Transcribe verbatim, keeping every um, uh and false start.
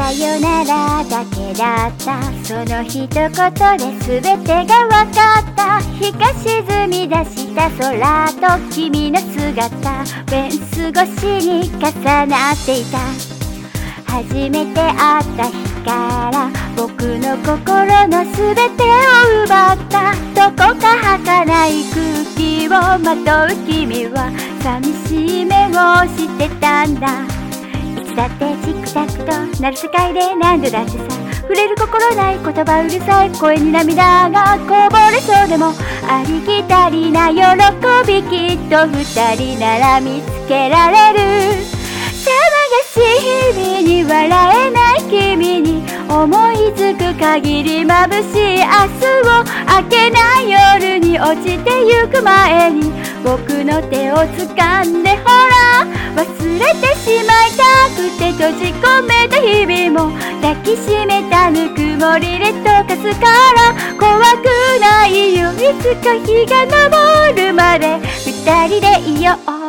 さよならだけだった。その一言で全てが分かった。日が沈み出した空と君の姿、フェンス越しに重なっていた。初めて会った日から僕の心の全てを奪った。どこか儚い空気をまとう君は寂しい目をしてたんだ。いつだってチクタクとなる世界で何度だってさ、触れる心ない言葉うるさい声に涙がこぼれそうでも、ありきたりな喜びきっと二人なら見つけられる。騒がしい日々に笑えない君に思いつく限り眩しい明日を、明けない夜に落ちてゆく前に僕の手を掴んでほら、忘れてしまいたくて閉じ込めた日々も抱きしめたぬくもりで溶かすから怖くないよ。いつか日が昇るまで二人でいよう。